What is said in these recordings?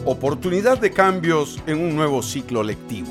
Oportunidad de cambios en un nuevo ciclo lectivo.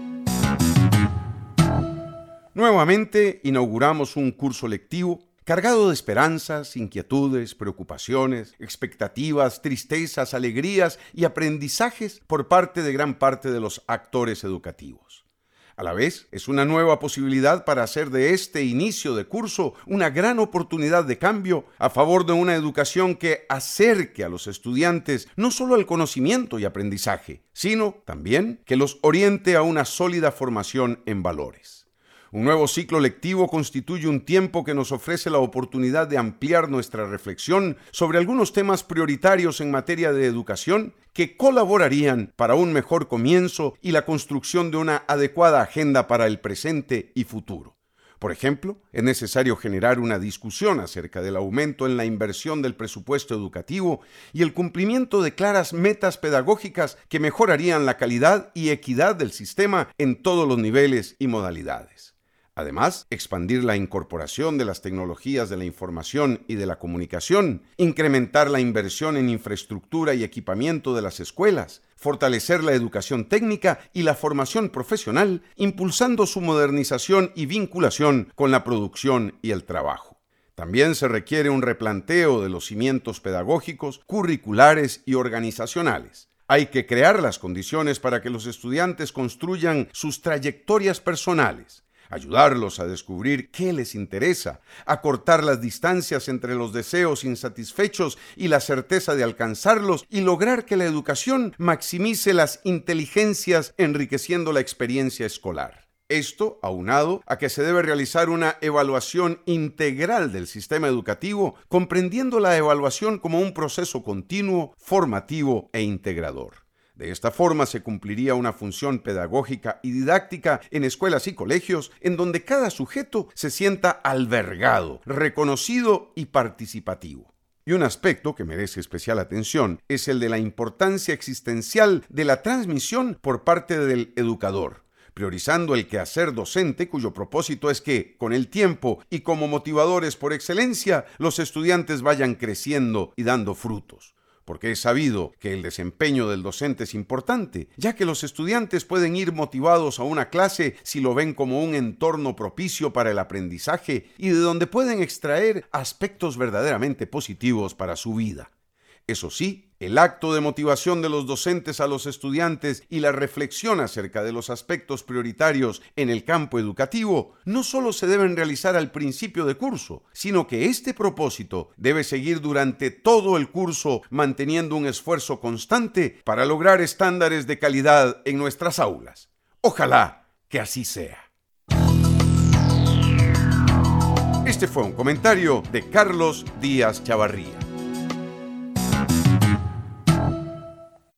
Nuevamente inauguramos un curso lectivo cargado de esperanzas, inquietudes, preocupaciones, expectativas, tristezas, alegrías y aprendizajes por parte de gran parte de los actores educativos. A la vez, es una nueva posibilidad para hacer de este inicio de curso una gran oportunidad de cambio a favor de una educación que acerque a los estudiantes no solo al conocimiento y aprendizaje, sino también que los oriente a una sólida formación en valores. Un nuevo ciclo lectivo constituye un tiempo que nos ofrece la oportunidad de ampliar nuestra reflexión sobre algunos temas prioritarios en materia de educación que colaborarían para un mejor comienzo y la construcción de una adecuada agenda para el presente y futuro. Por ejemplo, es necesario generar una discusión acerca del aumento en la inversión del presupuesto educativo y el cumplimiento de claras metas pedagógicas que mejorarían la calidad y equidad del sistema en todos los niveles y modalidades. Además, expandir la incorporación de las tecnologías de la información y de la comunicación, incrementar la inversión en infraestructura y equipamiento de las escuelas, fortalecer la educación técnica y la formación profesional, impulsando su modernización y vinculación con la producción y el trabajo. También se requiere un replanteo de los cimientos pedagógicos, curriculares y organizacionales. Hay que crear las condiciones para que los estudiantes construyan sus trayectorias personales, ayudarlos a descubrir qué les interesa, acortar las distancias entre los deseos insatisfechos y la certeza de alcanzarlos y lograr que la educación maximice las inteligencias enriqueciendo la experiencia escolar. Esto aunado a que se debe realizar una evaluación integral del sistema educativo, comprendiendo la evaluación como un proceso continuo, formativo e integrador. De esta forma se cumpliría una función pedagógica y didáctica en escuelas y colegios en donde cada sujeto se sienta albergado, reconocido y participativo. Y un aspecto que merece especial atención es el de la importancia existencial de la transmisión por parte del educador, priorizando el quehacer docente cuyo propósito es que, con el tiempo y como motivadores por excelencia, los estudiantes vayan creciendo y dando frutos. Porque es sabido que el desempeño del docente es importante, ya que los estudiantes pueden ir motivados a una clase si lo ven como un entorno propicio para el aprendizaje y de donde pueden extraer aspectos verdaderamente positivos para su vida. Eso sí, el acto de motivación de los docentes a los estudiantes y la reflexión acerca de los aspectos prioritarios en el campo educativo no solo se deben realizar al principio de curso, sino que este propósito debe seguir durante todo el curso manteniendo un esfuerzo constante para lograr estándares de calidad en nuestras aulas. Ojalá que así sea. Este fue un comentario de Carlos Díaz Chavarría.